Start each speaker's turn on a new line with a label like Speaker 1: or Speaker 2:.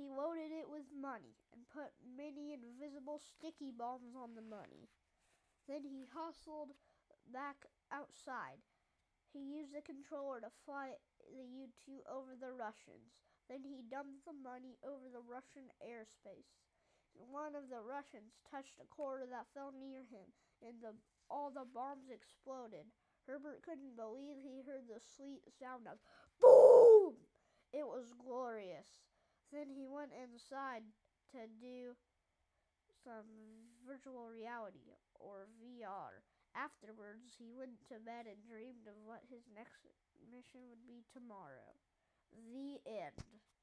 Speaker 1: He loaded it with money and put many invisible sticky bombs on the money. Then he hustled back outside. He used the controller to fly the U-2 over the Russians. Then he dumped the money over the Russian airspace. One of the Russians touched a quarter that fell near him, and all the bombs exploded. Herbert couldn't believe he heard the sweet sound of boom! It was glorious. Then he went inside to do some virtual reality, or VR. Afterwards, he went to bed and dreamed of what his next mission would be tomorrow. The end.